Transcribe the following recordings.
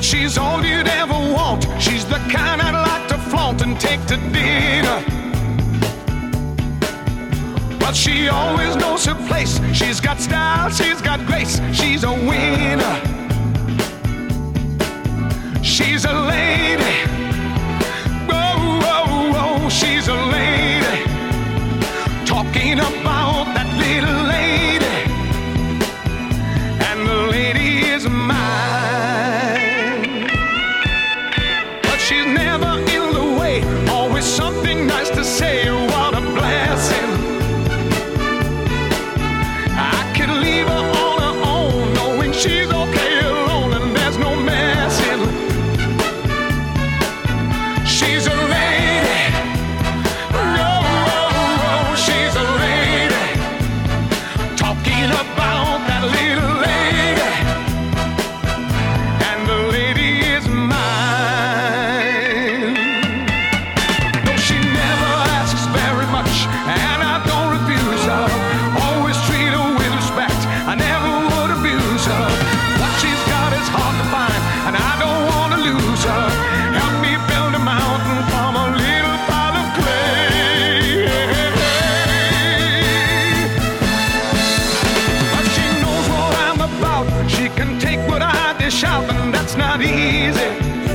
She's all you'd ever want. She's the kind I'd like to flaunt and take to dinner. But she always knows her place. She's got style, she's got grace. She's a winner. She's a lady. Whoa, whoa, whoa, she's a lady. Talking about that little lady. And the lady is mine. But she's never in the way. Always something nice to say. What a blessing. I could leave her on her own, knowing she's okay alone and there's no messing. She's a lady. Oh, oh, oh, she's a lady. Talking about that little lady. And the lady is mine. No, she never asks very much, and I don't refuse her. Always treat her with respect. I never would abuse her. What she's got is hard to find, and I don't want to lose her. Help me build a mountain from a little pile of clay. But she knows what I'm about. She can take what I dish out, and that's not easy.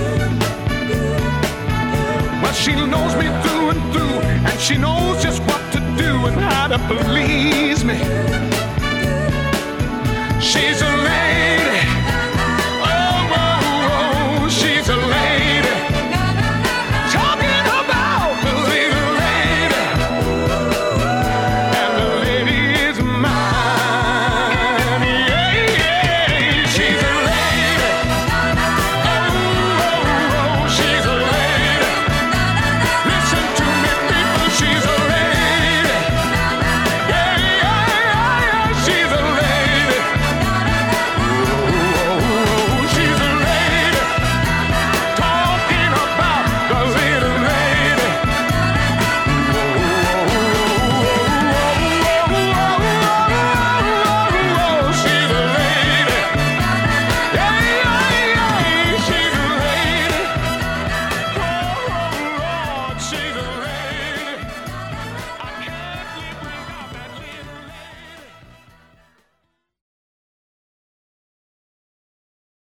But she knows me through and through, and she knows just what to do and how to please me. She's a